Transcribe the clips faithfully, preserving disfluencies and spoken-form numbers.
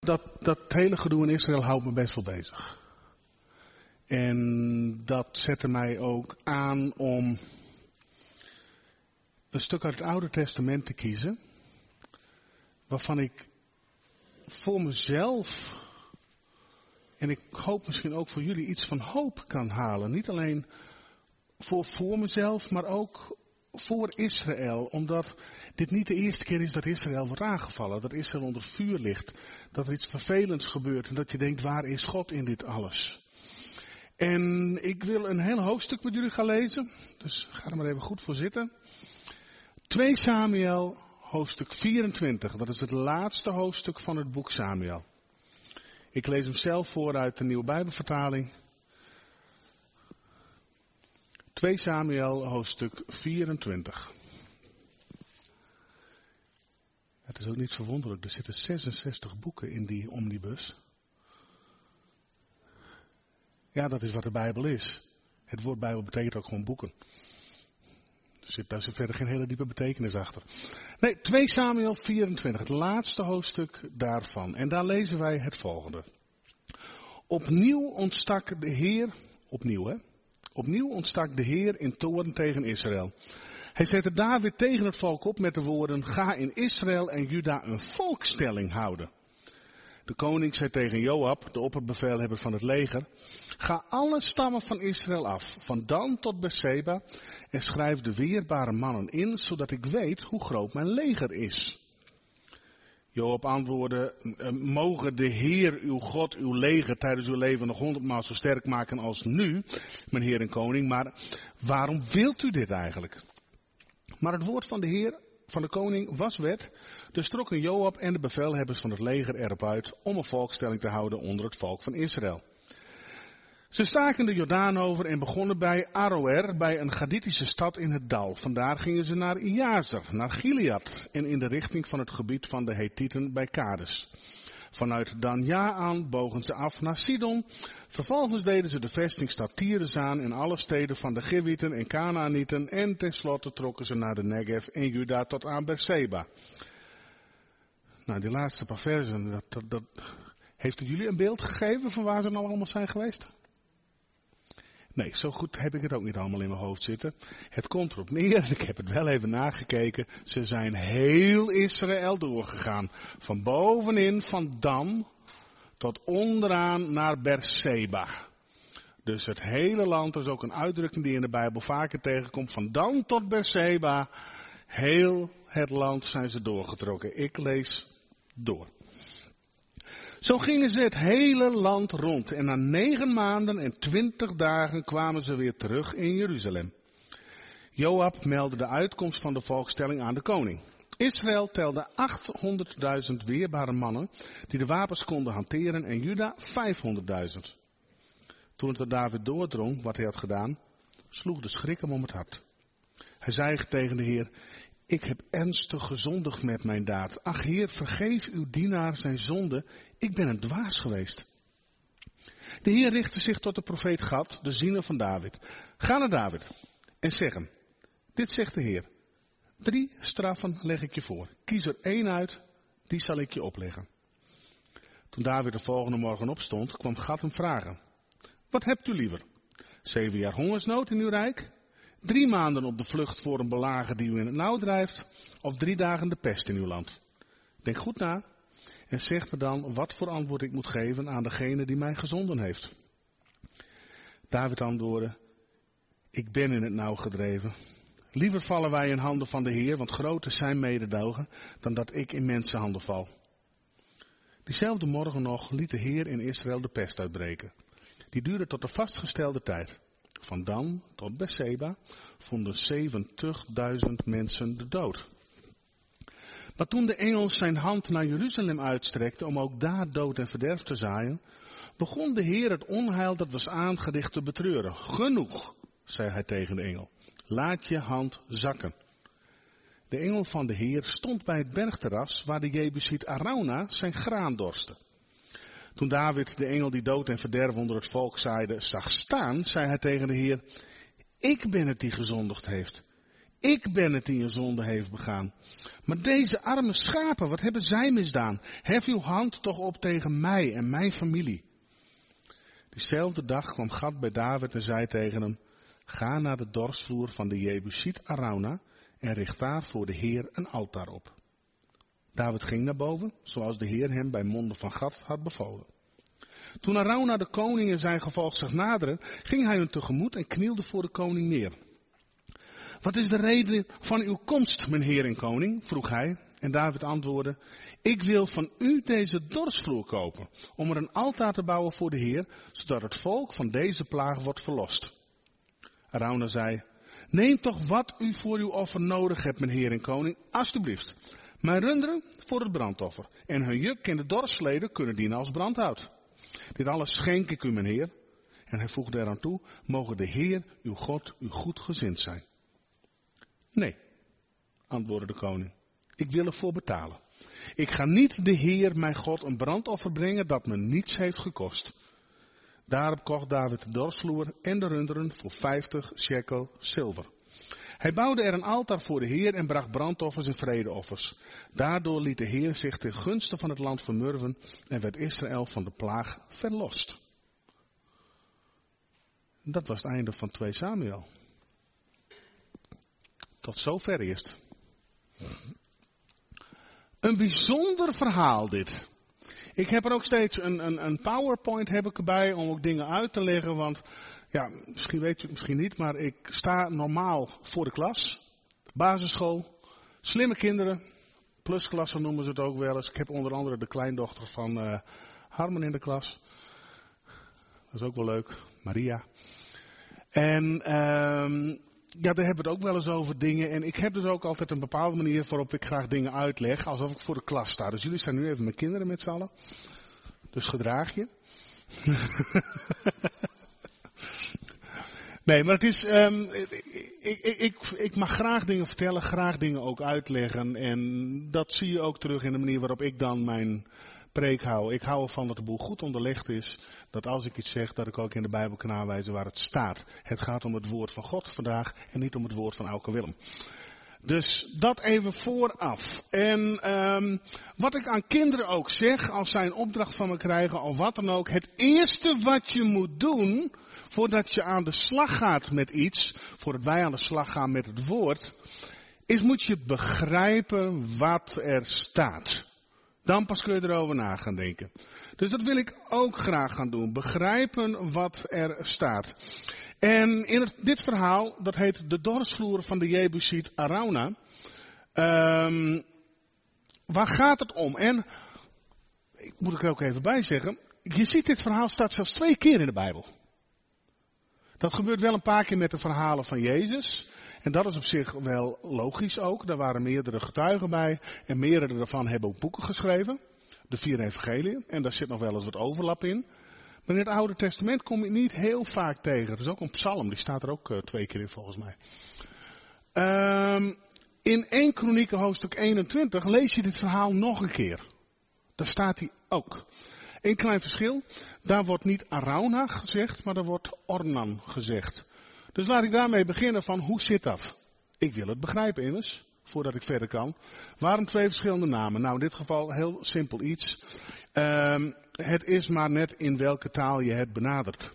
dat, dat hele gedoe in Israël houdt me best wel bezig. En dat zette mij ook aan om een stuk uit het Oude Testament te kiezen, waarvan ik voor mezelf, en ik hoop misschien ook voor jullie, iets van hoop kan halen. Niet alleen voor, voor mezelf, maar ook voor Israël. Omdat dit niet de eerste keer is dat Israël wordt aangevallen. Dat Israël onder vuur ligt. Dat er iets vervelends gebeurt. En dat je denkt, waar is God in dit alles? En ik wil een heel hoofdstuk met jullie gaan lezen. Dus ga er maar even goed voor zitten. twee Samuel, hoofdstuk vierentwintig. Dat is het laatste hoofdstuk van het boek Samuel. Ik lees hem zelf voor uit de Nieuwe Bijbelvertaling. twee Samuel, hoofdstuk vierentwintig. Het is ook niet verwonderlijk, er zitten zesenzestig boeken in die omnibus. Ja, dat is wat de Bijbel is. Het woord Bijbel betekent ook gewoon boeken. Er zit daar verder geen hele diepe betekenis achter. Nee, twee Samuel vierentwintig, het laatste hoofdstuk daarvan. En daar lezen wij het volgende. Opnieuw ontstak de Heer, opnieuw hè, opnieuw ontstak de Heer in toorn tegen Israël. Hij zette David tegen het volk op met de woorden, ga in Israël en Juda een volkstelling houden. De koning zei tegen Joab, de opperbevelhebber van het leger, ga alle stammen van Israël af, van Dan tot Beerseba, en schrijf de weerbare mannen in, zodat ik weet hoe groot mijn leger is. Joab antwoordde, mogen de Heer, uw God, uw leger tijdens uw leven nog honderdmaal zo sterk maken als nu, mijn Heer en koning, maar waarom wilt u dit eigenlijk? Maar het woord van de Heer, van de koning, was wet, dus trokken Joab en de bevelhebbers van het leger erop uit om een volkstelling te houden onder het volk van Israël. Ze staken de Jordaan over en begonnen bij Aroer, bij een Gaditische stad in het dal. Vandaar gingen ze naar Iazer, naar Gilead en in de richting van het gebied van de Hethieten bij Kades. Vanuit Dan Jaan bogen ze af naar Sidon. Vervolgens deden ze de vestingstad Tyrus aan en alle steden van de Gewieten en Kanaanieten. En tenslotte trokken ze naar de Negev en Juda tot aan Beerseba. Nou, die laatste paar versen, dat, dat, dat, heeft het jullie een beeld gegeven van waar ze nou allemaal zijn geweest? Nee, zo goed heb ik het ook niet allemaal in mijn hoofd zitten. Het komt erop neer, ik heb het wel even nagekeken. Ze zijn heel Israël doorgegaan. Van bovenin, van Dan, tot onderaan naar Beerseba. Dus het hele land, dat is ook een uitdrukking die in de Bijbel vaker tegenkomt. Van Dan tot Beerseba, heel het land zijn ze doorgetrokken. Ik lees door. Zo gingen ze het hele land rond en na negen maanden en twintig dagen kwamen ze weer terug in Jeruzalem. Joab meldde de uitkomst van de volkstelling aan de koning. Israël telde achthonderdduizend weerbare mannen die de wapens konden hanteren en Juda vijfhonderdduizend. Toen het er David doordrong wat hij had gedaan, sloeg de schrik hem om het hart. Hij zei tegen de Heer, ik heb ernstig gezondigd met mijn daad. Ach Heer, vergeef uw dienaar zijn zonde. Ik ben een dwaas geweest. De Heer richtte zich tot de profeet Gad, de ziener van David. Ga naar David en zeg hem, dit zegt de Heer. Drie straffen leg ik je voor. Kies er één uit, die zal ik je opleggen. Toen David de volgende morgen opstond, kwam Gad hem vragen. Wat hebt u liever? Zeven jaar hongersnood in uw rijk? Drie maanden op de vlucht voor een belager die u in het nauw drijft? Of drie dagen de pest in uw land? Denk goed na en zeg me dan wat voor antwoord ik moet geven aan degene die mij gezonden heeft. David antwoordde, ik ben in het nauw gedreven. Liever vallen wij in handen van de Heer, want groot is zijn mededogen, dan dat ik in mensenhanden val. Diezelfde morgen nog liet de Heer in Israël de pest uitbreken. Die duurde tot de vastgestelde tijd. Van Dan tot Beerseba vonden zeventigduizend mensen de dood. Maar toen de engel zijn hand naar Jeruzalem uitstrekte om ook daar dood en verderf te zaaien, begon de Heer het onheil dat was aangericht te betreuren. Genoeg, zei hij tegen de engel. Laat je hand zakken. De engel van de Heer stond bij het bergterras waar de Jebusiet Arauna zijn graan dorste. Toen David de engel die dood en verderf onder het volk zaaide zag staan, zei hij tegen de Heer, ik ben het die gezondigd heeft. Ik ben het die een zonde heeft begaan. Maar deze arme schapen, wat hebben zij misdaan? Hef uw hand toch op tegen mij en mijn familie. Diezelfde dag kwam Gad bij David en zei tegen hem, ga naar de dorsvloer van de Jebusiet Arauna en richt daar voor de Heer een altaar op. David ging naar boven, zoals de Heer hem bij monden van Gad had bevolen. Toen Arauna de koning en zijn gevolg zag naderen, ging hij hun tegemoet en knielde voor de koning neer. Wat is de reden van uw komst, mijn heer en koning? Vroeg hij. En David antwoordde, ik wil van u deze dorsvloer kopen, om er een altaar te bouwen voor de Heer, zodat het volk van deze plaag wordt verlost. Arauna zei, neem toch wat u voor uw offer nodig hebt, mijn heer en koning, alstublieft. Mijn runderen voor het brandoffer, en hun juk en de dorsleden kunnen dienen als brandhout. Dit alles schenk ik u, mijn heer. En hij voegde eraan toe, mogen de Heer, uw God, u goed gezind zijn. Nee, antwoordde de koning. Ik wil ervoor betalen. Ik ga niet de Heer, mijn God, een brandoffer brengen dat me niets heeft gekost. Daarop kocht David de dorsvloer en de runderen voor vijftig shekel zilver. Hij bouwde er een altaar voor de Heer en bracht brandoffers en vredeoffers. Daardoor liet de Heer zich ten gunste van het land vermurven en werd Israël van de plaag verlost. Dat was het einde van twee Samuel. Tot zover eerst. Een bijzonder verhaal dit. Ik heb er ook steeds een, een, een PowerPoint heb ik erbij om ook dingen uit te leggen. Want ja, misschien weet je het misschien niet, maar ik sta normaal voor de klas. Basisschool. Slimme kinderen. Plusklassen noemen ze het ook wel eens. Ik heb onder andere de kleindochter van uh, Harmen in de klas. Dat is ook wel leuk. Maria. En um, ja, daar hebben we het ook wel eens over dingen. En ik heb dus ook altijd een bepaalde manier waarop ik graag dingen uitleg. Alsof ik voor de klas sta. Dus jullie staan nu even met kinderen met z'n allen. Dus gedraag je. Nee, maar het is, um, ik, ik, ik, ik mag graag dingen vertellen, graag dingen ook uitleggen. En dat zie je ook terug in de manier waarop ik dan mijn preek hou. Ik hou ervan dat de boel goed onderlegd is. Dat als ik iets zeg, dat ik ook in de Bijbel kan aanwijzen waar het staat. Het gaat om het woord van God vandaag en niet om het woord van Auke Willem. Dus dat even vooraf. En um, wat ik aan kinderen ook zeg, als zij een opdracht van me krijgen of wat dan ook. Het eerste wat je moet doen, voordat je aan de slag gaat met iets, voordat wij aan de slag gaan met het woord, is moet je begrijpen wat er staat. Dan pas kun je erover na gaan denken. Dus dat wil ik ook graag gaan doen. Begrijpen wat er staat. En in het, dit verhaal, dat heet de dorsvloer van de Jebusiet Arauna. Um, waar gaat het om? En, ik moet ik er ook even bij zeggen, je ziet dit verhaal staat zelfs twee keer in de Bijbel. Dat gebeurt wel een paar keer met de verhalen van Jezus. En dat is op zich wel logisch ook. Daar waren meerdere getuigen bij. En meerdere daarvan hebben ook boeken geschreven. De vier evangeliën. En daar zit nog wel eens wat overlap in. Maar in het Oude Testament kom je niet heel vaak tegen. Er is ook een psalm, die staat er ook uh, twee keer in volgens mij. Um, in Eerste Kronieken hoofdstuk eenentwintig lees je dit verhaal nog een keer. Daar staat hij ook. Een klein verschil. Daar wordt niet Arauna gezegd, maar daar wordt Ornan gezegd. Dus laat ik daarmee beginnen van hoe zit dat? Ik wil het begrijpen immers, voordat ik verder kan. Waarom twee verschillende namen? Nou, in dit geval heel simpel iets. Um, het is maar net in welke taal je het benadert.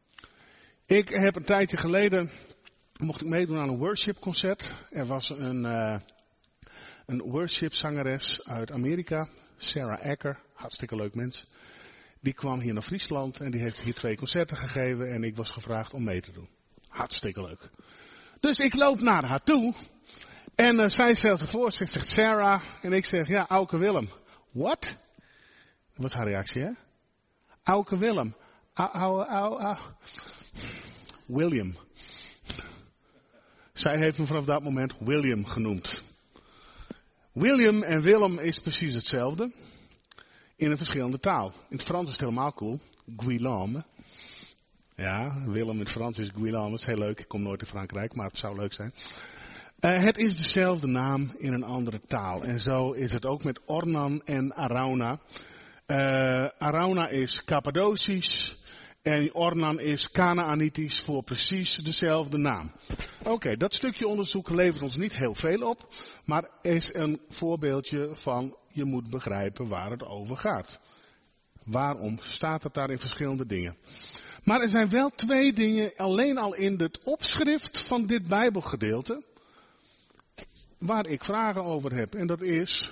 Ik heb een tijdje geleden, mocht ik meedoen aan een worshipconcert. Er was een, uh, een worshipzangeres uit Amerika, Sarah Acker, hartstikke leuk mens. Die kwam hier naar Friesland en die heeft hier twee concerten gegeven en ik was gevraagd om mee te doen. Hartstikke leuk. Dus ik loop naar haar toe. En uh, zij stelt zich voor, ze zegt Sarah. En ik zeg, ja, Auke Willem. What? Dat was haar reactie, hè? Auke Willem. Au, au, au, au. William. Zij heeft me vanaf dat moment William genoemd. William en Willem is precies hetzelfde. In een verschillende taal. In het Frans is het helemaal cool. Guillaume. Ja, Willem in het Frans is Guillaume. Dat is heel leuk. Ik kom nooit in Frankrijk, maar het zou leuk zijn. Uh, het is dezelfde naam in een andere taal. En zo is het ook met Ornan en Arauna. Uh, Arauna is Cappadocisch. En Ornan is Kanaanitisch voor precies dezelfde naam. Oké, okay, dat stukje onderzoek levert ons niet heel veel op. Maar is een voorbeeldje van je moet begrijpen waar het over gaat. Waarom staat het daar in verschillende dingen? Maar er zijn wel twee dingen alleen al in het opschrift van dit Bijbelgedeelte waar ik vragen over heb. En dat is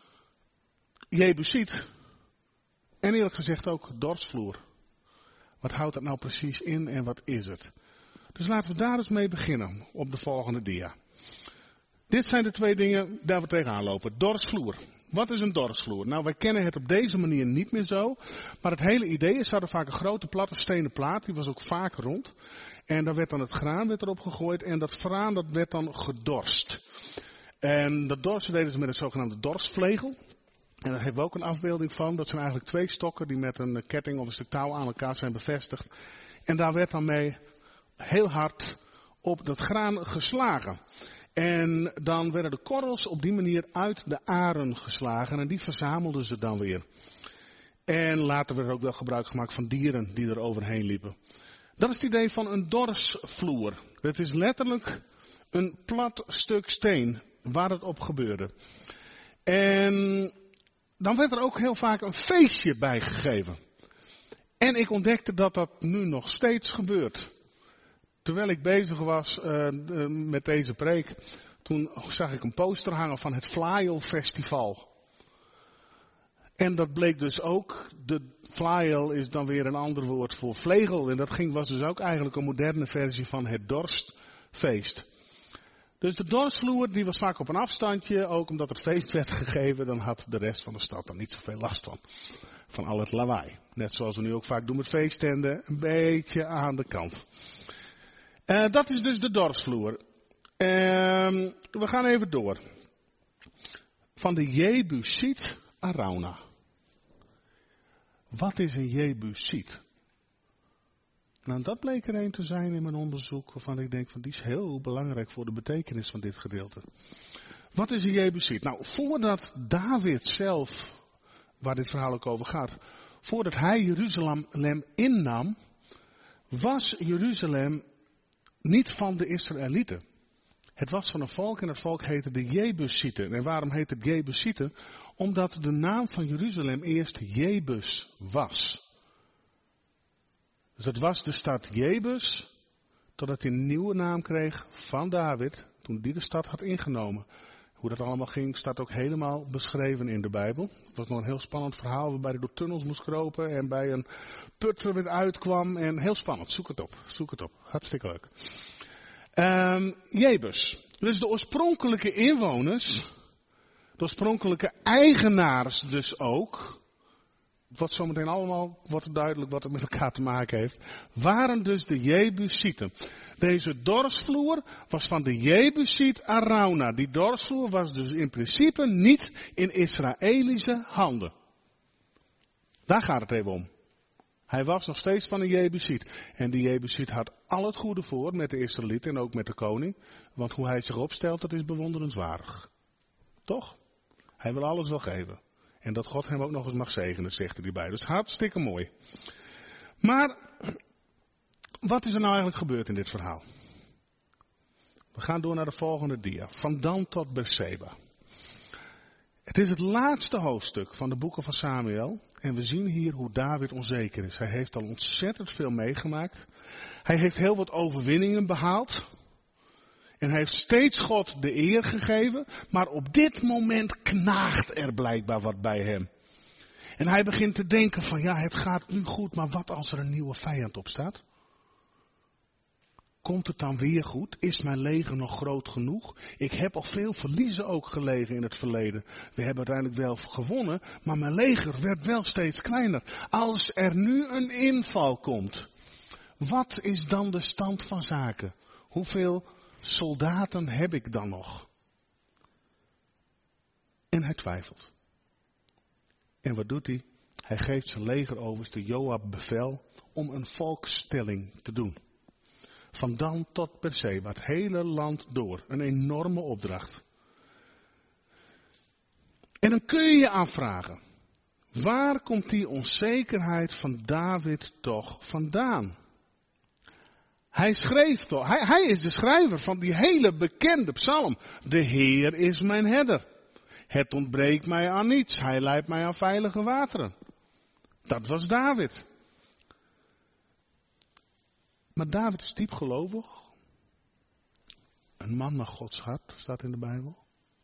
Jebusiet en eerlijk gezegd ook dorpsvloer. Wat houdt dat nou precies in en wat is het? Dus laten we daar eens mee beginnen op de volgende dia. Dit zijn de twee dingen daar we tegenaan lopen. Dorpsvloer. Wat is een dorpsvloer? Nou, wij kennen het op deze manier niet meer zo. Maar het hele idee is, ze hadden vaak een grote platte stenen plaat. Die was ook vaak rond. En daar werd dan het graan werd erop gegooid. En dat graan dat werd dan gedorst. En dat dorsten deden ze met een zogenaamde dorstvlegel. En daar hebben we ook een afbeelding van. Dat zijn eigenlijk twee stokken die met een ketting of een stuk touw aan elkaar zijn bevestigd. En daar werd dan mee heel hard op dat graan geslagen. En dan werden de korrels op die manier uit de aren geslagen en die verzamelden ze dan weer. En later werd er ook wel gebruik gemaakt van dieren die er overheen liepen. Dat is het idee van een dorsvloer. Het is letterlijk een plat stuk steen waar het op gebeurde. En dan werd er ook heel vaak een feestje bij gegeven. En ik ontdekte dat dat nu nog steeds gebeurt. Terwijl ik bezig was uh, met deze preek, toen zag ik een poster hangen van het Flyel Festival. En dat bleek dus ook, de flyel is dan weer een ander woord voor vlegel. En dat ging, was dus ook eigenlijk een moderne versie van het dorstfeest. Dus de dorstvloer die was vaak op een afstandje, ook omdat het feest werd gegeven, dan had de rest van de stad er niet zoveel last van. Van al het lawaai. Net zoals we nu ook vaak doen met feesttenten, een beetje aan de kant. Uh, dat is dus de dorpsvloer. Uh, we gaan even door. Van de Jebusiet Arauna. Wat is een Jebusiet? Nou, dat bleek er een te zijn in mijn onderzoek waarvan ik denk van die is heel belangrijk voor de betekenis van dit gedeelte. Wat is een Jebusiet? Nou, voordat David zelf, waar dit verhaal ook over gaat, voordat hij Jeruzalem innam, was Jeruzalem niet van de Israëlieten. Het was van een volk en het volk heette de Jebusieten. En waarom heet het Jebusieten? Omdat de naam van Jeruzalem eerst Jebus was. Dus het was de stad Jebus, totdat hij een nieuwe naam kreeg van David, toen die de stad had ingenomen. Hoe dat allemaal ging, staat ook helemaal beschreven in de Bijbel. Het was nog een heel spannend verhaal, waarbij hij door tunnels moest kropen en bij een put er weer uitkwam. En heel spannend, zoek het op, zoek het op. Hartstikke leuk. Um, Jebus. Dus de oorspronkelijke inwoners, de oorspronkelijke eigenaars dus ook, wat zometeen allemaal wordt duidelijk wat het met elkaar te maken heeft, waren dus de Jebusieten. Deze dorpsvloer was van de Jebusiet Arauna. Die dorpsvloer was dus in principe niet in Israëlische handen. Daar gaat het even om. Hij was nog steeds van een Jebusiet. En die Jebusiet had al het goede voor met de Israëlieten en ook met de koning. Want hoe hij zich opstelt, dat is bewonderenswaardig. Toch? Hij wil alles wel geven. En dat God hem ook nog eens mag zegenen, zegt hij erbij. Dus hartstikke mooi. Maar, wat is er nou eigenlijk gebeurd in dit verhaal? We gaan door naar de volgende dia. Van Dan tot Berseba. Het is het laatste hoofdstuk van de boeken van Samuel. En we zien hier hoe David onzeker is. Hij heeft al ontzettend veel meegemaakt. Hij heeft heel wat overwinningen behaald. En hij heeft steeds God de eer gegeven. Maar op dit moment knaagt er blijkbaar wat bij hem. En hij begint te denken van ja, het gaat nu goed, maar wat als er een nieuwe vijand opstaat? Komt het dan weer goed? Is mijn leger nog groot genoeg? Ik heb al veel verliezen ook gelegen in het verleden. We hebben uiteindelijk wel gewonnen, maar mijn leger werd wel steeds kleiner. Als er nu een inval komt, wat is dan de stand van zaken? Hoeveel soldaten heb ik dan nog? En hij twijfelt. En wat doet hij? Hij geeft zijn legeroverste Joab bevel om een volkstelling te doen. Van Dan tot Berseba, het hele land door. Een enorme opdracht. En dan kun je je afvragen. Waar komt die onzekerheid van David toch vandaan? Hij schreef toch, hij, hij is de schrijver van die hele bekende psalm. De Heer is mijn herder. Het ontbreekt mij aan niets. Hij leidt mij aan veilige wateren. Dat was David. Maar David is diep gelovig. Een man naar Gods hart, staat in de Bijbel.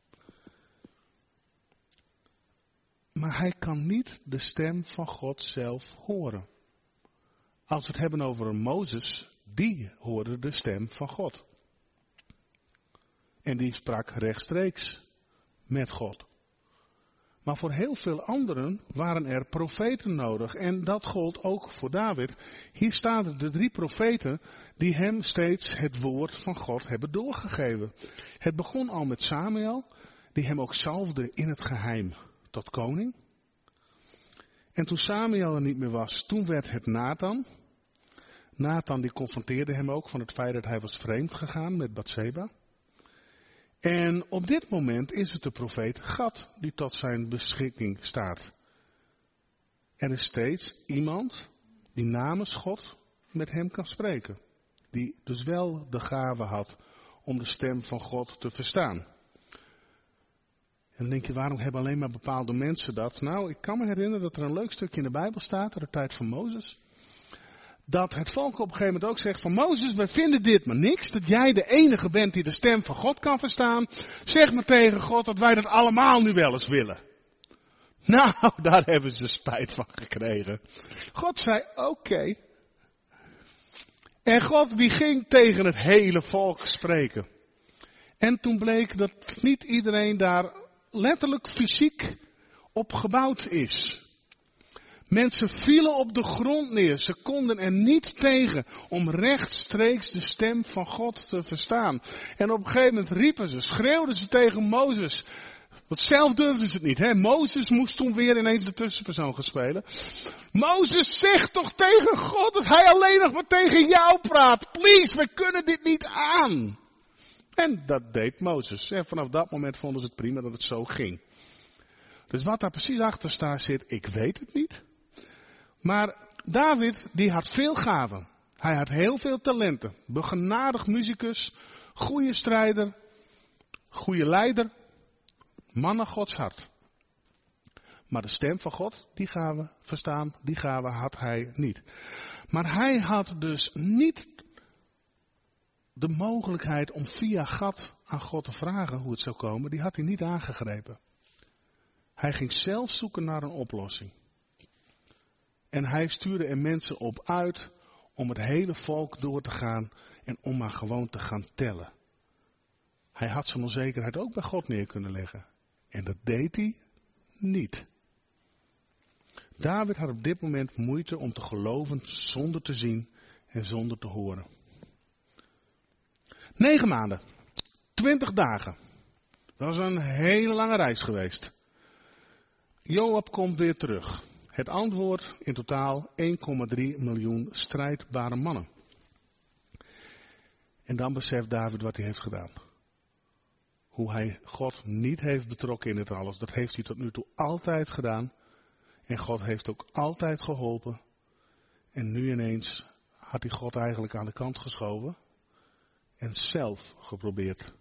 Maar hij kan niet de stem van God zelf horen. Als we het hebben over een Mozes, die hoorde de stem van God. En die sprak rechtstreeks met God. Maar voor heel veel anderen waren er profeten nodig. En dat gold ook voor David. Hier staan de drie profeten die hem steeds het woord van God hebben doorgegeven. Het begon al met Samuel, die hem ook zalfde in het geheim tot koning. En toen Samuel er niet meer was, toen werd het Nathan. Nathan die confronteerde hem ook van het feit dat hij was vreemd gegaan met Batseba. En op dit moment is het de profeet Gad die tot zijn beschikking staat. Er is steeds iemand die namens God met hem kan spreken. Die dus wel de gave had om de stem van God te verstaan. En dan denk je, waarom hebben alleen maar bepaalde mensen dat? Nou, ik kan me herinneren dat er een leuk stukje in de Bijbel staat, uit de tijd van Mozes. Dat het volk op een gegeven moment ook zegt van Mozes, wij vinden dit maar niks. Dat jij de enige bent die de stem van God kan verstaan. Zeg maar tegen God dat wij dat allemaal nu wel eens willen. Nou, daar hebben ze spijt van gekregen. God zei, oké. Okay. En God die ging tegen het hele volk spreken. En toen bleek dat niet iedereen daar letterlijk fysiek op gebouwd is. Mensen vielen op de grond neer. Ze konden er niet tegen om rechtstreeks de stem van God te verstaan. En op een gegeven moment riepen ze, schreeuwden ze tegen Mozes. Want zelf durfden ze het niet. Hè? Mozes moest toen weer ineens de tussenpersoon gaan spelen. Mozes, zeg toch tegen God dat hij alleen nog maar tegen jou praat. Please, wij kunnen dit niet aan. En dat deed Mozes. En vanaf dat moment vonden ze het prima dat het zo ging. Dus wat daar precies achter staat zit, ik weet het niet. Maar David, die had veel gaven. Hij had heel veel talenten. Begenadigd muzikus, goede strijder, goede leider, man naar Gods hart. Maar de stem van God, die gaven verstaan, die gaven had hij niet. Maar hij had dus niet de mogelijkheid om via Gad aan God te vragen hoe het zou komen. Die had hij niet aangegrepen. Hij ging zelf zoeken naar een oplossing. En hij stuurde er mensen op uit om het hele volk door te gaan en om maar gewoon te gaan tellen. Hij had zijn onzekerheid ook bij God neer kunnen leggen. En dat deed hij niet. David had op dit moment moeite om te geloven zonder te zien en zonder te horen. Negen maanden. Twintig dagen. Dat was een hele lange reis geweest. Joab komt weer terug. Het antwoord in totaal één komma drie miljoen strijdbare mannen. En dan beseft David wat hij heeft gedaan. Hoe hij God niet heeft betrokken in dit alles. Dat heeft hij tot nu toe altijd gedaan. En God heeft ook altijd geholpen. En nu ineens had hij God eigenlijk aan de kant geschoven. En zelf geprobeerd.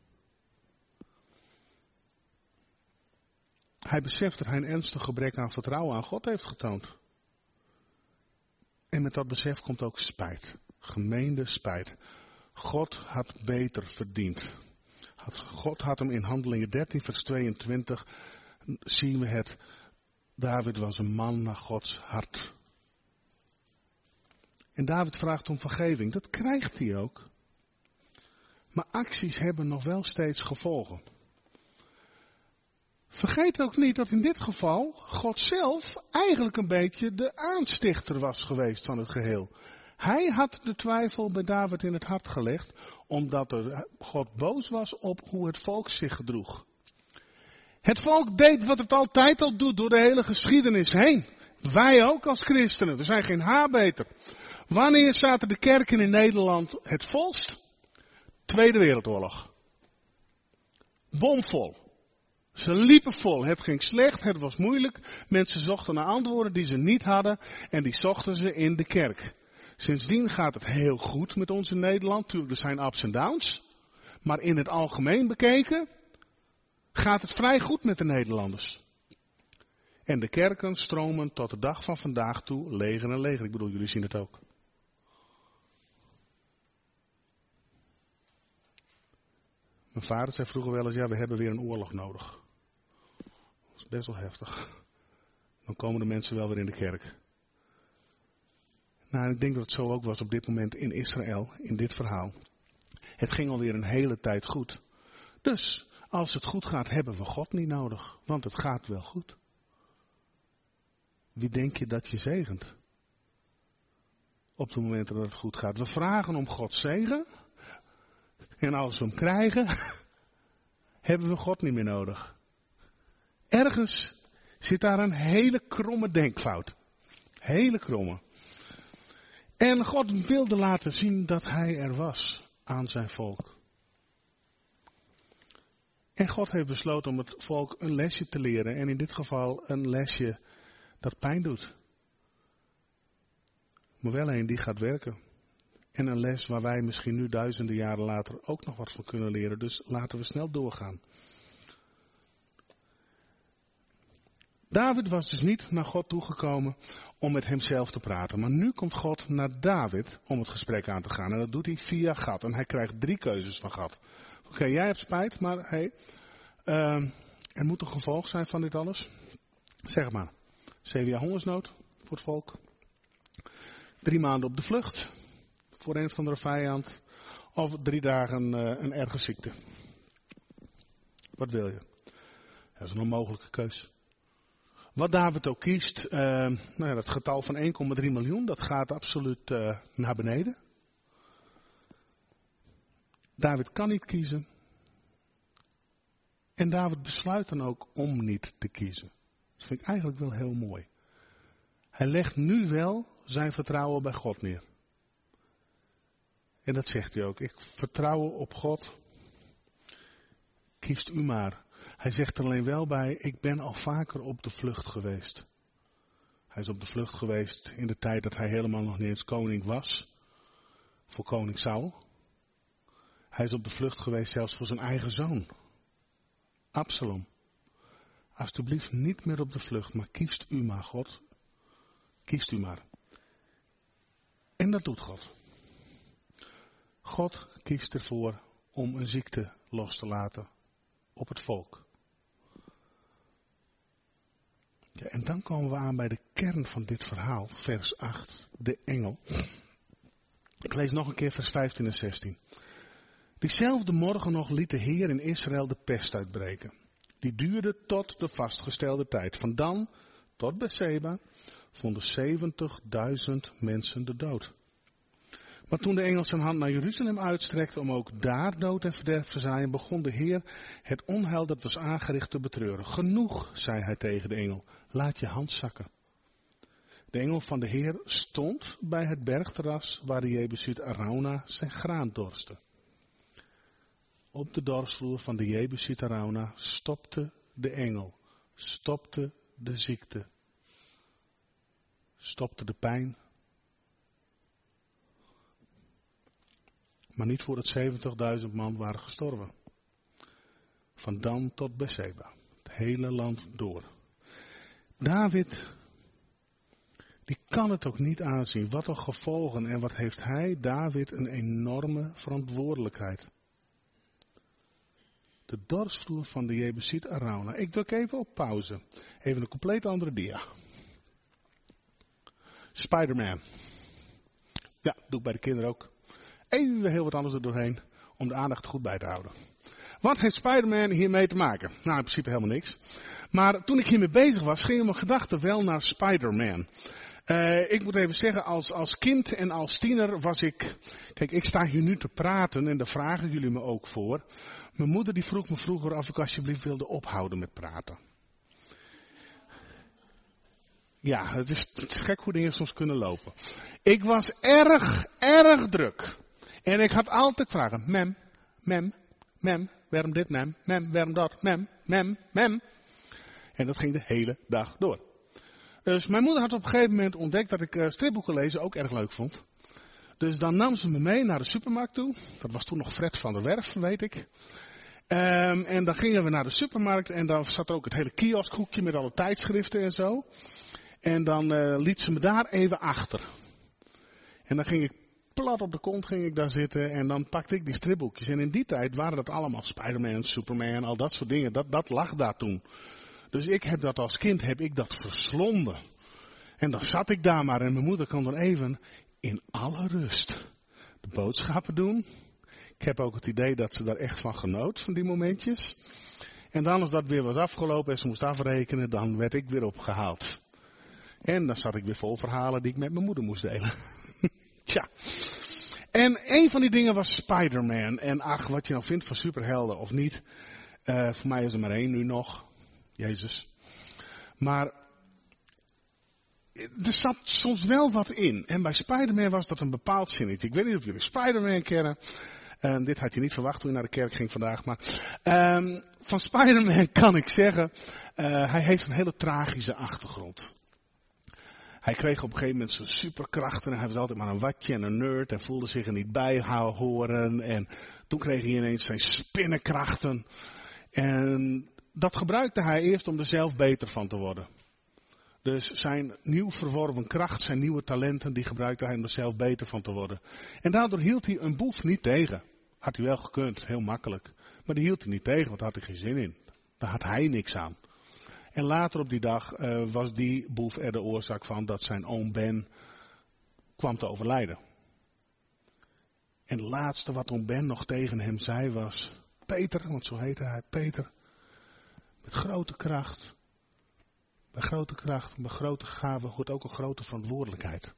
Hij beseft dat hij een ernstig gebrek aan vertrouwen aan God heeft getoond. En met dat besef komt ook spijt. Gemeende spijt. God had beter verdiend. God had hem in Handelingen dertien vers tweeëntwintig, zien we het. David was een man naar Gods hart. En David vraagt om vergeving. Dat krijgt hij ook. Maar acties hebben nog wel steeds gevolgen. Vergeet ook niet dat in dit geval God zelf eigenlijk een beetje de aanstichter was geweest van het geheel. Hij had de twijfel bij David in het hart gelegd, omdat er God boos was op hoe het volk zich gedroeg. Het volk deed wat het altijd al doet door de hele geschiedenis heen. Wij ook als christenen, we zijn geen haar beter. Wanneer zaten de kerken in Nederland het volst? Tweede Wereldoorlog. Bomvol. Ze liepen vol. Het ging slecht, het was moeilijk. Mensen zochten naar antwoorden die ze niet hadden. En die zochten ze in de kerk. Sindsdien gaat het heel goed met ons in Nederland. Tuurlijk, er zijn ups en downs. Maar in het algemeen bekeken gaat het vrij goed met de Nederlanders. En de kerken stromen tot de dag van vandaag toe leger en leger. Ik bedoel, jullie zien het ook. Mijn vader zei vroeger wel eens, ja, we hebben weer een oorlog nodig. Dat is best wel heftig. Dan komen de mensen wel weer in de kerk. Nou, ik denk dat het zo ook was op dit moment in Israël, in dit verhaal. Het ging alweer een hele tijd goed. Dus, als het goed gaat, hebben we God niet nodig. Want het gaat wel goed. Wie denk je dat je zegent? Op de momenten dat het goed gaat. We vragen om Gods zegen. En als we hem krijgen, hebben we God niet meer nodig. Ergens zit daar een hele kromme denkfout. Hele kromme. En God wilde laten zien dat hij er was aan zijn volk. En God heeft besloten om het volk een lesje te leren. En in dit geval een lesje dat pijn doet. Maar wel een die gaat werken. En een les waar wij misschien nu duizenden jaren later ook nog wat van kunnen leren. Dus laten we snel doorgaan. David was dus niet naar God toegekomen om met hemzelf te praten. Maar nu komt God naar David om het gesprek aan te gaan. En dat doet hij via Gad. En hij krijgt drie keuzes van Gad. Oké, okay, jij hebt spijt, maar hey, uh, er moet een gevolg zijn van dit alles. Zeg maar, zeven jaar hongersnood voor het volk. Drie maanden op de vlucht voor een of andere vijand. Of drie dagen uh, een erge ziekte. Wat wil je? Dat is een onmogelijke keus. Wat David ook kiest, uh, nou ja, dat getal van één komma drie miljoen, dat gaat absoluut uh, naar beneden. David kan niet kiezen. En David besluit dan ook om niet te kiezen. Dat vind ik eigenlijk wel heel mooi. Hij legt nu wel zijn vertrouwen bij God neer. En dat zegt hij ook. Ik vertrouw op God. Kiest u maar. Hij zegt er alleen wel bij, ik ben al vaker op de vlucht geweest. Hij is op de vlucht geweest in de tijd dat hij helemaal nog niet eens koning was. Voor koning Saul. Hij is op de vlucht geweest zelfs voor zijn eigen zoon. Absalom. Alsjeblieft niet meer op de vlucht, maar kiest u maar, God. Kiest u maar. En dat doet God. God kiest ervoor om een ziekte los te laten op het volk. Ja, en dan komen we aan bij de kern van dit verhaal, vers acht, de engel. Ik lees nog een keer vers vijftien en zestien. Diezelfde morgen nog liet de Heer in Israël de pest uitbreken. Die duurde tot de vastgestelde tijd. Van Dan tot Berseba vonden zeventigduizend mensen de dood. Maar toen de engel zijn hand naar Jeruzalem uitstrekte om ook daar dood en verderf te zaaien, begon de Heer het onheil dat was aangericht te betreuren. Genoeg, zei hij tegen de engel, laat je hand zakken. De engel van de Heer stond bij het bergterras waar de Jebusiet Arauna zijn graan dorste. Op de dorsvloer van de Jebusiet Arauna stopte de engel, stopte de ziekte, stopte de pijn. Maar niet voordat zeventigduizend man waren gestorven. Van Dan tot Berseba. Het hele land door. David, die kan het ook niet aanzien. Wat een gevolgen en wat heeft hij, David, een enorme verantwoordelijkheid. De dorsvloer van de Jebusiet Arauna. Ik druk even op pauze. Even een compleet andere dia. Spider-Man. Ja, doe ik bij de kinderen ook. Even heel wat anders er doorheen, om de aandacht goed bij te houden. Wat heeft Spider-Man hiermee te maken? Nou, in principe helemaal niks. Maar toen ik hiermee bezig was, gingen mijn gedachten wel naar Spider-Man. Uh, ik moet even zeggen, als, als kind en als tiener was ik... Kijk, ik sta hier nu te praten en daar vragen jullie me ook voor. Mijn moeder die vroeg me vroeger of ik alsjeblieft wilde ophouden met praten. Ja, het is, het is gek hoe dingen soms kunnen lopen. Ik was erg, erg druk. En ik had altijd vragen. Mem, mem, mem, waarom dit, mem, mem, waarom dat, mem, mem, mem. En dat ging de hele dag door. Dus mijn moeder had op een gegeven moment ontdekt dat ik uh, stripboeken lezen ook erg leuk vond. Dus dan nam ze me mee naar de supermarkt toe. Dat was toen nog Fred van der Werf, weet ik. Um, en dan gingen we naar de supermarkt en dan zat er ook het hele kioskhoekje met alle tijdschriften en zo. En dan uh, liet ze me daar even achter. En dan ging ik plat op de kont ging ik daar zitten en dan pakte ik die stripboekjes. En in die tijd waren dat allemaal Spider-Man, Superman, al dat soort dingen. Dat, dat lag daar toen. Dus ik heb dat als kind, heb ik dat verslonden. En dan zat ik daar maar en mijn moeder kon dan even in alle rust de boodschappen doen. Ik heb ook het idee dat ze daar echt van genoot, van die momentjes. En dan als dat weer was afgelopen en ze moest afrekenen, dan werd ik weer opgehaald. En dan zat ik weer vol verhalen die ik met mijn moeder moest delen. Tja. En een van die dingen was Spider-Man. En ach, wat je nou vindt van superhelden of niet. Uh, voor mij is er maar één nu nog. Jezus. Maar er zat soms wel wat in. En bij Spider-Man was dat een bepaald zinnetje. Ik weet niet of jullie Spider-Man kennen. Uh, dit had je niet verwacht toen je naar de kerk ging vandaag. Maar um, van Spider-Man kan ik zeggen. Uh, hij heeft een hele tragische achtergrond. Hij kreeg op een gegeven moment zijn superkrachten. En hij was altijd maar een watje en een nerd. En voelde zich er niet bij horen. En toen kreeg hij ineens zijn spinnenkrachten. En dat gebruikte hij eerst om er zelf beter van te worden. Dus zijn nieuw verworven kracht, zijn nieuwe talenten, die gebruikte hij om er zelf beter van te worden. En daardoor hield hij een boef niet tegen. Had hij wel gekund, heel makkelijk. Maar die hield hij niet tegen, want daar had hij geen zin in. Daar had hij niks aan. En later op die dag uh, was die boef er de oorzaak van dat zijn oom Ben kwam te overlijden. En het laatste wat oom Ben nog tegen hem zei was: Peter, want zo heette hij, Peter, met grote kracht, bij grote kracht, bij grote gave hoort ook een grote verantwoordelijkheid.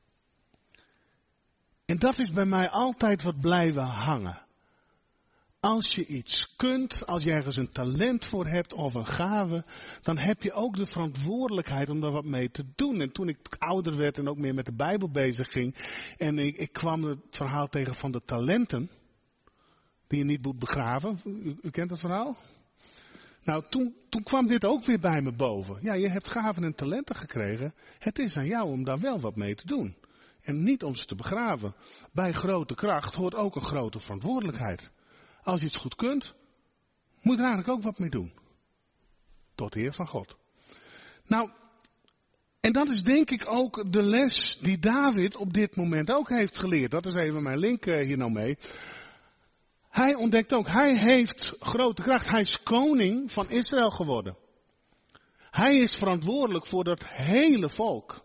En dat is bij mij altijd wat blijven hangen. Als je iets kunt, als je ergens een talent voor hebt of een gave, dan heb je ook de verantwoordelijkheid om daar wat mee te doen. En toen ik ouder werd en ook meer met de Bijbel bezig ging, en ik, ik kwam het verhaal tegen van de talenten, die je niet moet begraven. U, u kent dat verhaal? Nou, toen, toen kwam dit ook weer bij me boven. Ja, je hebt gaven en talenten gekregen. Het is aan jou om daar wel wat mee te doen. En niet om ze te begraven. Bij grote kracht hoort ook een grote verantwoordelijkheid. Als je iets goed kunt, moet je er eigenlijk ook wat mee doen. Tot eer van God. Nou, en dat is denk ik ook de les die David op dit moment ook heeft geleerd. Dat is even mijn link hier nou mee. Hij ontdekt ook, hij heeft grote kracht. Hij is koning van Israël geworden. Hij is verantwoordelijk voor dat hele volk.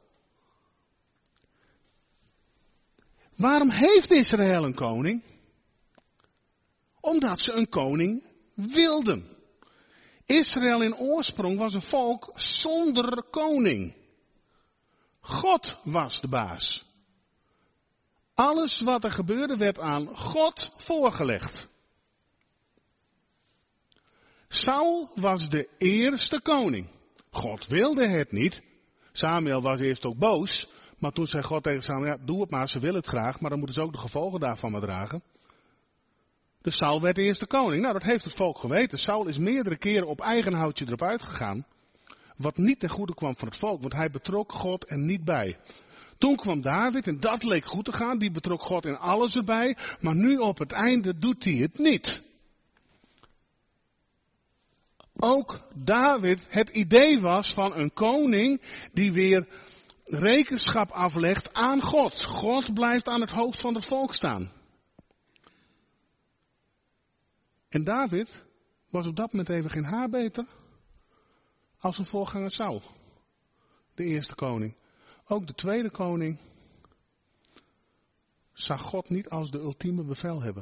Waarom heeft Israël een koning? Omdat ze een koning wilden. Israël in oorsprong was een volk zonder koning. God was de baas. Alles wat er gebeurde werd aan God voorgelegd. Saul was de eerste koning. God wilde het niet. Samuel was eerst ook boos. Maar toen zei God tegen Samuel, ja, doe het maar, ze willen het graag. Maar dan moeten ze ook de gevolgen daarvan maar dragen. Dus Saul werd de eerste koning. Nou, dat heeft het volk geweten. Saul is meerdere keren op eigen houtje erop uitgegaan. Wat niet ten goede kwam van het volk. Want hij betrok God er niet bij. Toen kwam David en dat leek goed te gaan. Die betrok God in alles erbij. Maar nu op het einde doet hij het niet. Ook David, het idee was van een koning die weer rekenschap aflegt aan God. God blijft aan het hoofd van het volk staan. En David was op dat moment even geen haar beter als zijn voorganger Saul. De eerste koning. Ook de tweede koning zag God niet als de ultieme bevelhebber.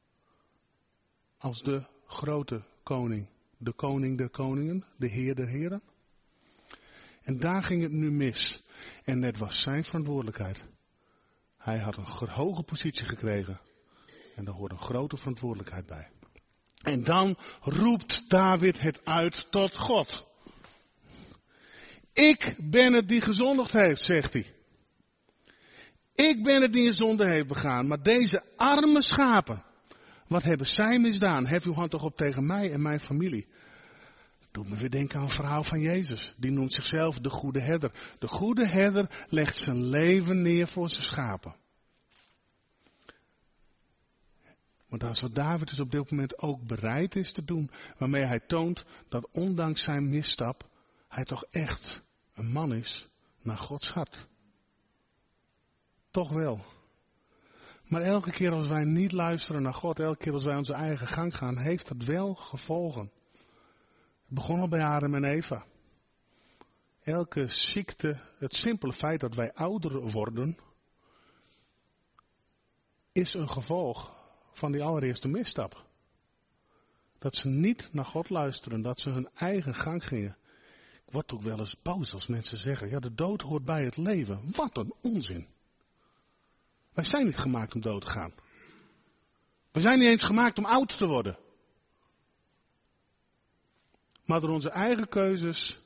Als de grote koning. De koning der koningen. De heer der heren. En daar ging het nu mis. En het was zijn verantwoordelijkheid. Hij had een hoge positie gekregen. En daar hoort een grote verantwoordelijkheid bij. En dan roept David het uit tot God. Ik ben het die gezondigd heeft, zegt hij. Ik ben het die een zonde heeft begaan. Maar deze arme schapen, Wat hebben zij misdaan? Hef uw hand toch op tegen mij en mijn familie. Doet me weer denken aan het verhaal van Jezus. Die noemt zichzelf de goede herder. De goede herder legt zijn leven neer voor zijn schapen. Want dat is wat David dus op dit moment ook bereid is te doen. Waarmee hij toont dat ondanks zijn misstap hij toch echt een man is naar Gods hart. Toch wel. Maar elke keer als wij niet luisteren naar God, elke keer als wij onze eigen gang gaan, heeft dat wel gevolgen. Het begon al bij Adam en Eva. Elke ziekte, het simpele feit dat wij ouder worden, is een gevolg van die allereerste misstap. Dat ze niet naar God luisteren, dat ze hun eigen gang gingen. Ik word ook wel eens boos als mensen zeggen, ja, de dood hoort bij het leven. Wat een onzin. Wij zijn niet gemaakt om dood te gaan. We zijn niet eens gemaakt om oud te worden. Maar door onze eigen keuzes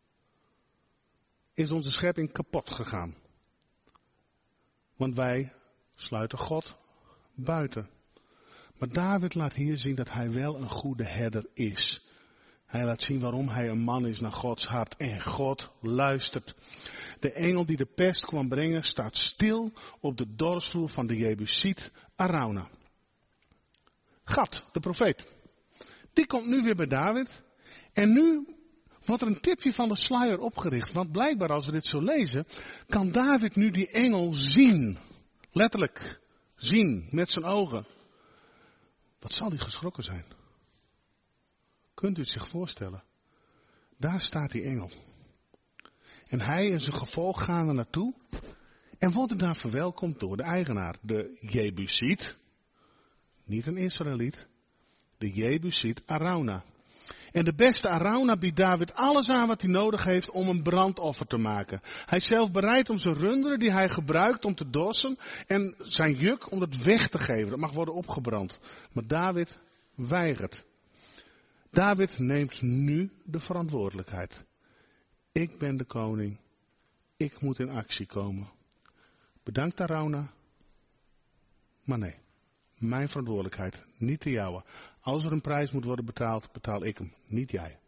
is onze schepping kapot gegaan. Want wij sluiten God buiten. Maar David laat hier zien dat hij wel een goede herder is. Hij laat zien waarom hij een man is naar Gods hart. En God luistert. De engel die de pest kwam brengen staat stil op de dorsvloer van de Jebusiet Arauna. Gad, de profeet. Die komt nu weer bij David. En nu wordt er een tipje van de sluier opgericht. Want blijkbaar als we dit zo lezen, kan David nu die engel zien. Letterlijk zien met zijn ogen. Wat zal hij geschrokken zijn? Kunt u het zich voorstellen? Daar staat die engel. En hij en zijn gevolg gaan er naartoe. En worden daar verwelkomd door de eigenaar. De Jebusiet. Niet een Israëliet. De Jebusiet Arauna. En de beste Arauna biedt David alles aan wat hij nodig heeft om een brandoffer te maken. Hij is zelf bereid om zijn runderen die hij gebruikt om te dorsen en zijn juk om het weg te geven. Dat mag worden opgebrand. Maar David weigert. David neemt nu de verantwoordelijkheid. Ik ben de koning. Ik moet in actie komen. Bedankt Arauna. Maar nee. Mijn verantwoordelijkheid. Niet de jouwe. Als er een prijs moet worden betaald, betaal ik hem. Niet jij.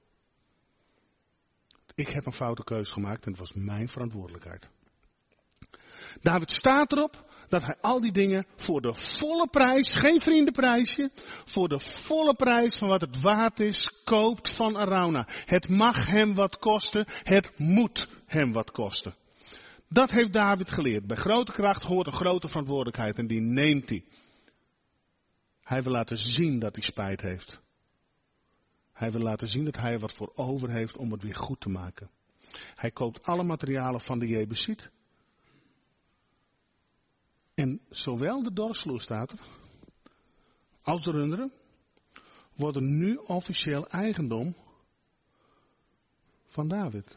Ik heb een foute keuze gemaakt en het was mijn verantwoordelijkheid. David staat erop dat hij al die dingen voor de volle prijs, geen vriendenprijsje, voor de volle prijs van wat het waard is, koopt van Arauna. Het mag hem wat kosten, het moet hem wat kosten. Dat heeft David geleerd. Bij grote kracht hoort een grote verantwoordelijkheid en die neemt hij. Hij wil laten zien dat hij spijt heeft. Hij wil laten zien dat hij er wat voor over heeft om het weer goed te maken. Hij koopt alle materialen van de Jebusiet. En zowel de dorsvloer staat er, als de runderen, worden nu officieel eigendom van David.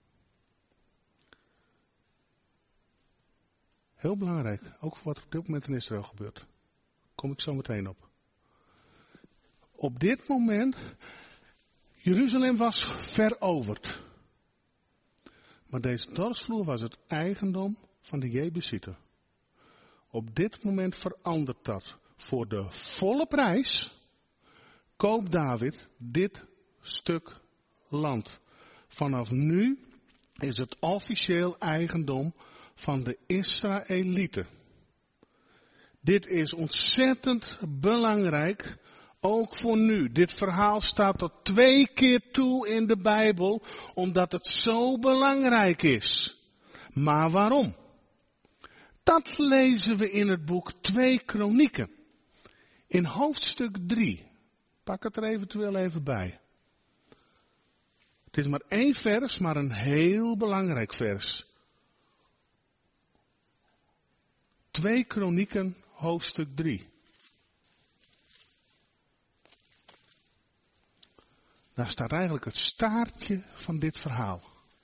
Heel belangrijk, ook voor wat op dit moment in Israël gebeurt. Kom ik zo meteen op. Op dit moment, Jeruzalem was veroverd. Maar deze dorsvloer was het eigendom van de Jebusieten. Op dit moment verandert dat. Voor de volle prijs koopt David dit stuk land. Vanaf nu is het officieel eigendom van de Israëlieten. Dit is ontzettend belangrijk, ook voor nu. Dit verhaal staat tot twee keer toe in de Bijbel, omdat het zo belangrijk is. Maar waarom? Dat lezen we in het boek twee Kronieken. In hoofdstuk drie. Pak het er eventueel even bij. Het is maar één vers, maar een heel belangrijk vers. twee Kronieken, hoofdstuk drie. Daar staat eigenlijk het staartje van dit verhaal.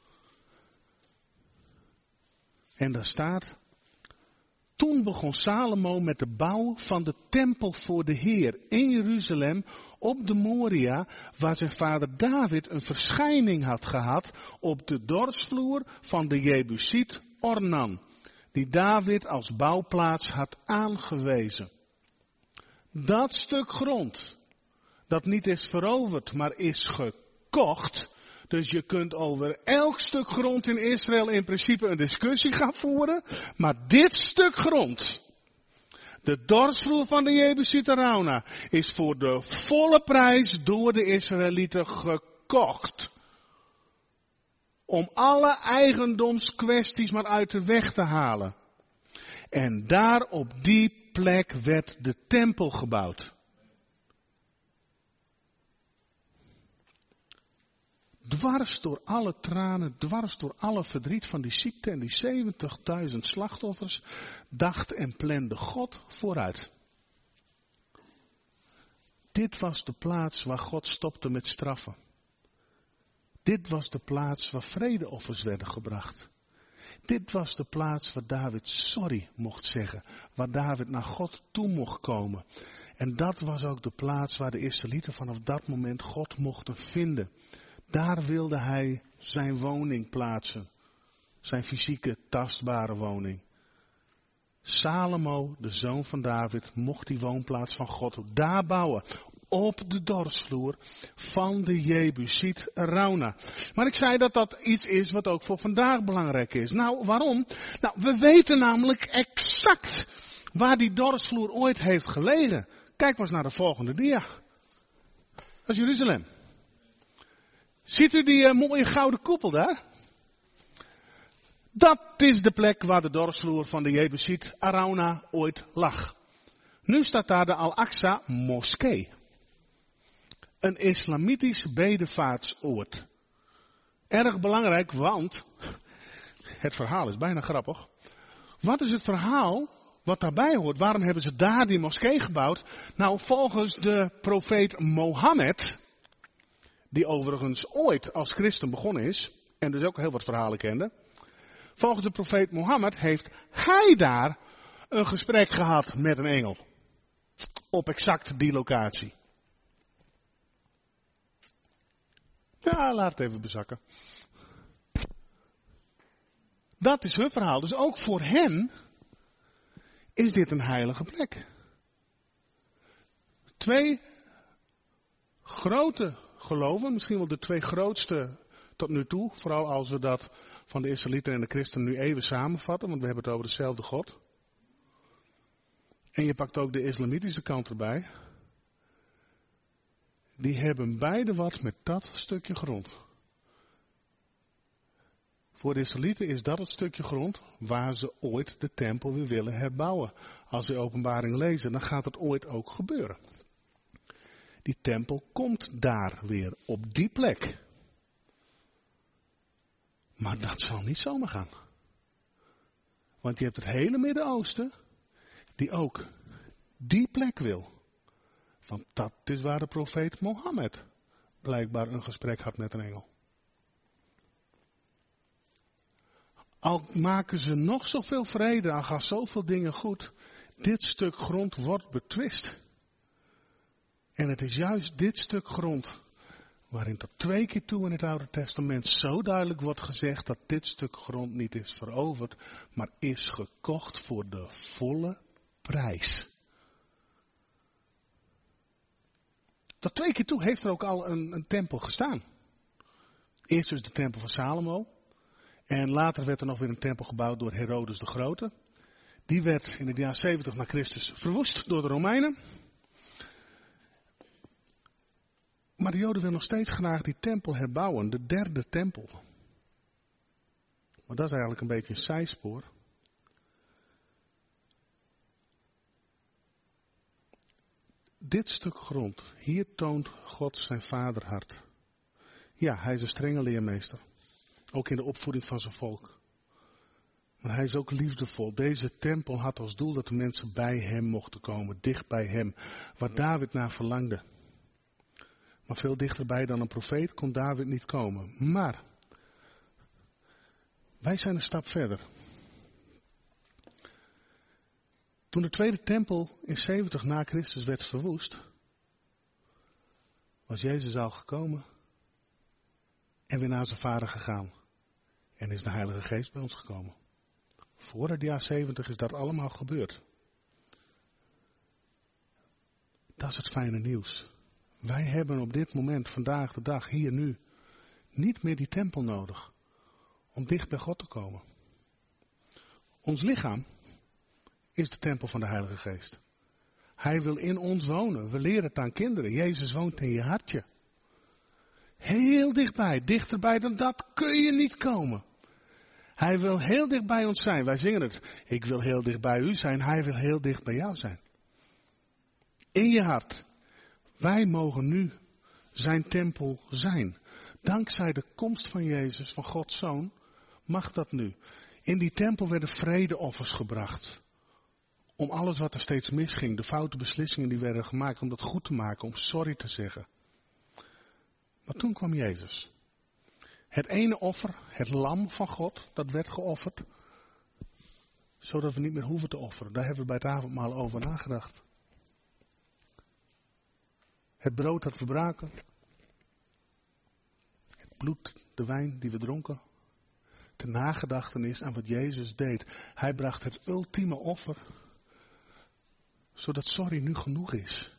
En daar staat: toen begon Salomo met de bouw van de tempel voor de Heer in Jeruzalem op de Moria, waar zijn vader David een verschijning had gehad op de dorsvloer van de Jebusiet Ornan, die David als bouwplaats had aangewezen. Dat stuk grond, dat niet is veroverd, maar is gekocht. Dus je kunt over elk stuk grond in Israël in principe een discussie gaan voeren. Maar dit stuk grond, de dorsvloer van de Jebusiet Arauna, is voor de volle prijs door de Israëlieten gekocht. Om alle eigendomskwesties maar uit de weg te halen. En daar op die plek werd de tempel gebouwd. Dwars door alle tranen, dwars door alle verdriet van die ziekte en die zeventigduizend slachtoffers, dacht en plande God vooruit. Dit was de plaats waar God stopte met straffen. Dit was de plaats waar vredeoffers werden gebracht. Dit was de plaats waar David sorry mocht zeggen, waar David naar God toe mocht komen. En dat was ook de plaats waar de Israëlieten vanaf dat moment God mochten vinden. Daar wilde hij zijn woning plaatsen. Zijn fysieke, tastbare woning. Salomo, de zoon van David, mocht die woonplaats van God daar bouwen. Op de dorsvloer van de Jebusiet Arauna. Maar ik zei dat dat iets is wat ook voor vandaag belangrijk is. Nou, waarom? Nou, we weten namelijk exact waar die dorsvloer ooit heeft gelegen. Kijk maar eens naar de volgende dia. Dat is Jeruzalem. Ziet u die uh, mooie gouden koepel daar? Dat is de plek waar de dorsvloer van de Jebusiet Arauna ooit lag. Nu staat daar de Al-Aqsa moskee. Een islamitisch bedevaartsoord. Erg belangrijk, want het verhaal is bijna grappig. Wat is het verhaal wat daarbij hoort? Waarom hebben ze daar die moskee gebouwd? Nou, volgens de profeet Mohammed, die overigens ooit als christen begonnen is, en dus ook heel wat verhalen kende. Volgens de profeet Mohammed heeft hij daar een gesprek gehad met een engel. Op exact die locatie. Ja, laat het even bezakken. Dat is hun verhaal. Dus ook voor hen is dit een heilige plek. Twee grote geloven, misschien wel de twee grootste tot nu toe. Vooral als we dat van de Israëlieten en de christenen nu even samenvatten. Want we hebben het over dezelfde God. En je pakt ook de islamitische kant erbij. Die hebben beide wat met dat stukje grond. Voor de Israëlieten is dat het stukje grond waar ze ooit de tempel weer willen herbouwen. Als we Openbaring lezen, dan gaat het ooit ook gebeuren. Die tempel komt daar weer, op die plek. Maar dat zal niet zomaar gaan. Want je hebt het hele Midden-Oosten, die ook die plek wil. Want dat is waar de profeet Mohammed blijkbaar een gesprek had met een engel. Al maken ze nog zoveel vrede, al gaan zoveel dingen goed, dit stuk grond wordt betwist. En het is juist dit stuk grond waarin tot twee keer toe in het Oude Testament zo duidelijk wordt gezegd dat dit stuk grond niet is veroverd, maar is gekocht voor de volle prijs. Tot twee keer toe heeft er ook al een, een tempel gestaan. Eerst dus de tempel van Salomo. En later werd er nog weer een tempel gebouwd door Herodes de Grote. Die werd in het jaar zeventig na Christus verwoest door de Romeinen. Maar de Joden willen nog steeds graag die tempel herbouwen, de derde tempel. Maar dat is eigenlijk een beetje een zijspoor. Dit stuk grond, hier toont God zijn vaderhart. Ja, hij is een strenge leermeester. Ook in de opvoeding van zijn volk. Maar hij is ook liefdevol. Deze tempel had als doel dat de mensen bij hem mochten komen, dicht bij hem. Waar David naar verlangde. Maar veel dichterbij dan een profeet kon David niet komen. Maar wij zijn een stap verder. Toen de tweede tempel in zeventig na Christus werd verwoest, was Jezus al gekomen en weer naar zijn vader gegaan. En is de Heilige Geest bij ons gekomen. Voor het jaar zeventig is dat allemaal gebeurd. Dat is het fijne nieuws. Wij hebben op dit moment, vandaag de dag, hier nu, niet meer die tempel nodig om dicht bij God te komen. Ons lichaam is de tempel van de Heilige Geest. Hij wil in ons wonen. We leren het aan kinderen. Jezus woont in je hartje. Heel dichtbij, dichterbij dan dat kun je niet komen. Hij wil heel dicht bij ons zijn. Wij zingen het. Ik wil heel dicht bij u zijn. Hij wil heel dicht bij jou zijn. In je hart. Wij mogen nu zijn tempel zijn. Dankzij de komst van Jezus, van Gods Zoon, mag dat nu. In die tempel werden vredeoffers gebracht. Om alles wat er steeds misging, de foute beslissingen die werden gemaakt, om dat goed te maken, om sorry te zeggen. Maar toen kwam Jezus. Het ene offer, het lam van God, dat werd geofferd. Zodat we niet meer hoeven te offeren. Daar hebben we bij het avondmaal over nagedacht. Het brood dat we braken. Het bloed, de wijn die we dronken. Ter nagedachtenis aan wat Jezus deed. Hij bracht het ultieme offer. Zodat sorry nu genoeg is.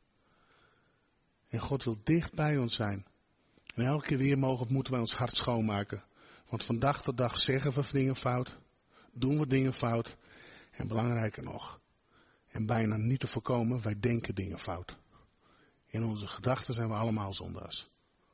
En God wil dicht bij ons zijn. En elke keer weer mogen, moeten wij ons hart schoonmaken. Want van dag tot dag zeggen we dingen fout. Doen we dingen fout. En belangrijker nog. En bijna niet te voorkomen, wij denken dingen fout. In onze gedachten zijn we allemaal zondaars.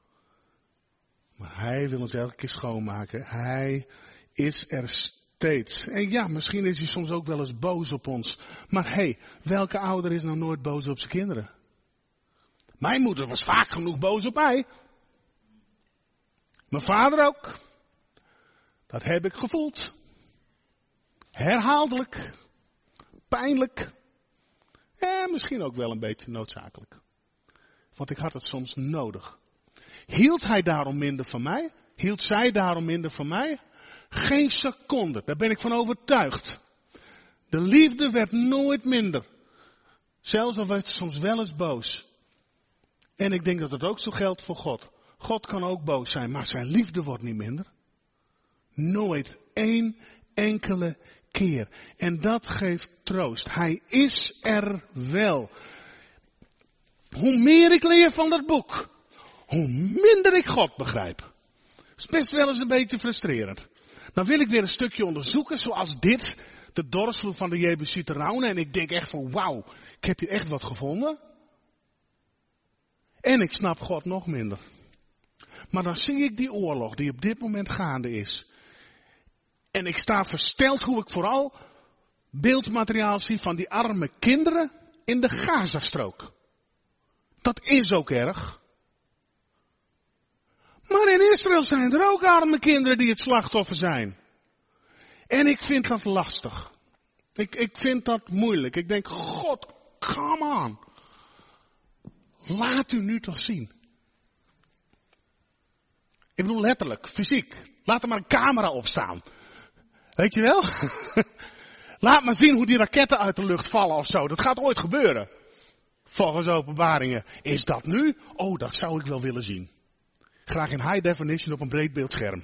Maar hij wil ons elke keer schoonmaken. Hij is er steeds. En ja, misschien is hij soms ook wel eens boos op ons. Maar hé, hey, welke ouder is nou nooit boos op zijn kinderen? Mijn moeder was vaak genoeg boos op mij. Mijn vader ook. Dat heb ik gevoeld. Herhaaldelijk. Pijnlijk. En misschien ook wel een beetje noodzakelijk. Want ik had het soms nodig. Hield hij daarom minder van mij? Hield zij daarom minder van mij? Geen seconde. Daar ben ik van overtuigd. De liefde werd nooit minder. Zelfs al werd ze soms wel eens boos. En ik denk dat het ook zo geldt voor God. God kan ook boos zijn, maar zijn liefde wordt niet minder. Nooit. Eén enkele keer. En dat geeft troost. Hij is er wel. Hoe meer ik leer van dat boek, hoe minder ik God begrijp. Dat is best wel eens een beetje frustrerend. Dan wil ik weer een stukje onderzoeken, zoals dit. De dorpsvloer van de Jebusiterouwen. En ik denk echt van, wauw, ik heb hier echt wat gevonden. En ik snap God nog minder. Maar dan zie ik die oorlog die op dit moment gaande is. En ik sta versteld hoe ik vooral beeldmateriaal zie van die arme kinderen in de Gazastrook. Dat is ook erg. Maar in Israël zijn er ook arme kinderen die het slachtoffer zijn. En ik vind dat lastig. Ik, ik vind dat moeilijk. Ik denk, God, come on. Laat u nu toch zien. Ik bedoel letterlijk, fysiek. Laat er maar een camera op staan. Weet je wel? Laat maar zien hoe die raketten uit de lucht vallen of zo. Dat gaat ooit gebeuren. Volgens Openbaringen. Is dat nu? Oh, dat zou ik wel willen zien. Graag in high definition op een breedbeeldscherm.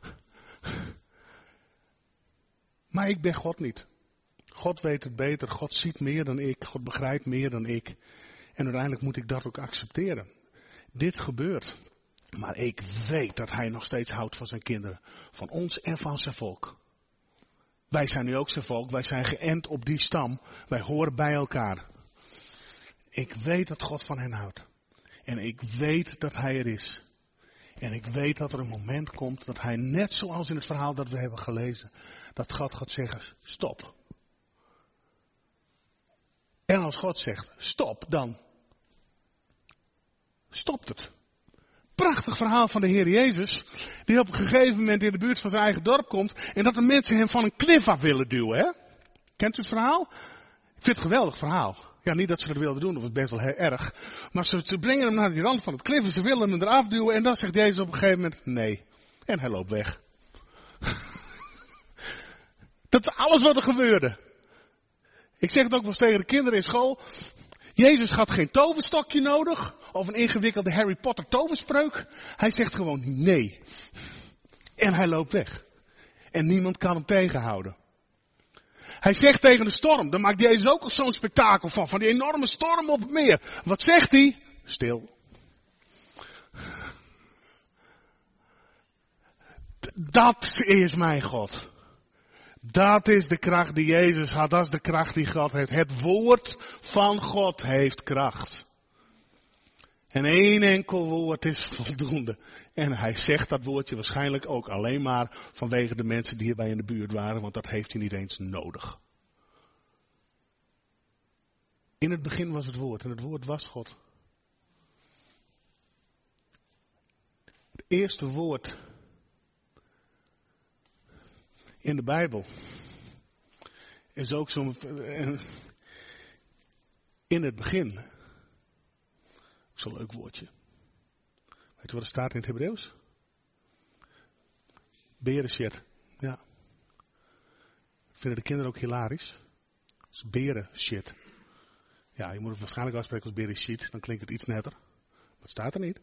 Maar ik ben God niet. God weet het beter. God ziet meer dan ik. God begrijpt meer dan ik. En uiteindelijk moet ik dat ook accepteren. Dit gebeurt. Maar ik weet dat hij nog steeds houdt van zijn kinderen. Van ons en van zijn volk. Wij zijn nu ook zijn volk. Wij zijn geënt op die stam. Wij horen bij elkaar. Ik weet dat God van hen houdt. En ik weet dat hij er is. En ik weet dat er een moment komt dat hij, net zoals in het verhaal dat we hebben gelezen, dat God gaat zeggen, stop. En als God zegt, stop, dan stopt het. Prachtig verhaal van de Heer Jezus, die op een gegeven moment in de buurt van zijn eigen dorp komt, en dat de mensen hem van een klif af willen duwen, hè? Kent u het verhaal? Ik vind het een geweldig verhaal. Ja, niet dat ze dat wilden doen, dat was best wel heel erg. Maar ze, ze brengen hem naar die rand van het klif en ze willen hem eraf duwen. En dan zegt Jezus op een gegeven moment, nee. En hij loopt weg. Dat is alles wat er gebeurde. Ik zeg het ook wel eens tegen de kinderen in school. Jezus had geen toverstokje nodig. Of een ingewikkelde Harry Potter toverspreuk. Hij zegt gewoon nee. En hij loopt weg. En niemand kan hem tegenhouden. Hij zegt tegen de storm, daar maakt Jezus ook al zo'n spektakel van, van die enorme storm op het meer. Wat zegt hij? Stil. Dat is mijn God. Dat is de kracht die Jezus had, dat is de kracht die God heeft. Het woord van God heeft kracht. En één enkel woord is voldoende. En hij zegt dat woordje waarschijnlijk ook alleen maar vanwege de mensen die hierbij in de buurt waren, want dat heeft hij niet eens nodig. In het begin was het woord en het woord was God. Het eerste woord in de Bijbel is ook zo'n, in het begin, ook zo'n leuk woordje. Weet je wat er staat in het Hebreeuws? Bereshit. Ja. Vinden de kinderen ook hilarisch? Dat is bereshit. Ja, je moet het waarschijnlijk uitspreken als bereshit, dan klinkt het iets netter. Maar het staat er niet.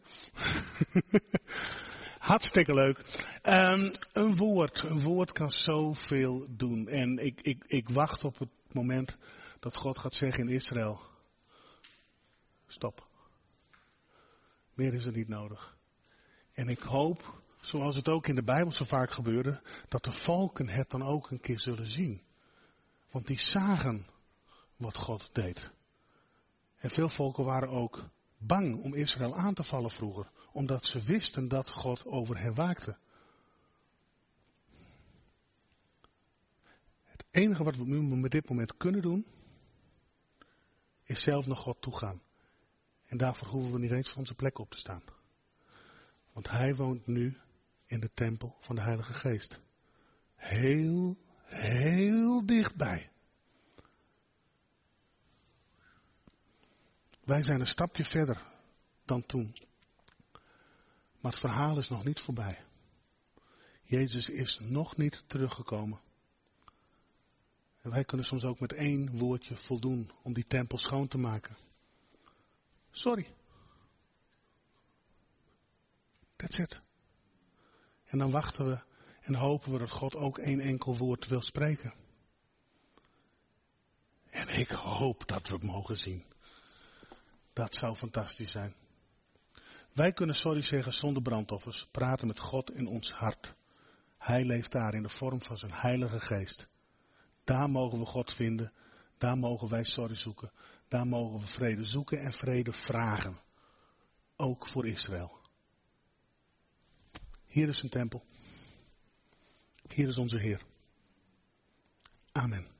Hartstikke leuk. Um, een woord. Een woord kan zoveel doen. En ik, ik, ik wacht op het moment dat God gaat zeggen in Israël. Stop. Meer is er niet nodig. En ik hoop, zoals het ook in de Bijbel zo vaak gebeurde, dat de volken het dan ook een keer zullen zien. Want die zagen wat God deed. En veel volken waren ook bang om Israël aan te vallen vroeger. Omdat ze wisten dat God over hen waakte. Het enige wat we nu met dit moment kunnen doen, is zelf naar God toe gaan. En daarvoor hoeven we niet eens van onze plek op te staan. Want hij woont nu in de tempel van de Heilige Geest. Heel, heel dichtbij. Wij zijn een stapje verder dan toen. Maar het verhaal is nog niet voorbij. Jezus is nog niet teruggekomen. En wij kunnen soms ook met één woordje voldoen om die tempel schoon te maken. Sorry. That's it. En dan wachten we en hopen we dat God ook één enkel woord wil spreken. En ik hoop dat we het mogen zien. Dat zou fantastisch zijn. Wij kunnen sorry zeggen zonder brandoffers, praten met God in ons hart. Hij leeft daar in de vorm van zijn Heilige Geest. Daar mogen we God vinden, daar mogen wij sorry zoeken. Daar mogen we vrede zoeken en vrede vragen. Ook voor Israël. Hier is een tempel. Hier is onze Heer. Amen.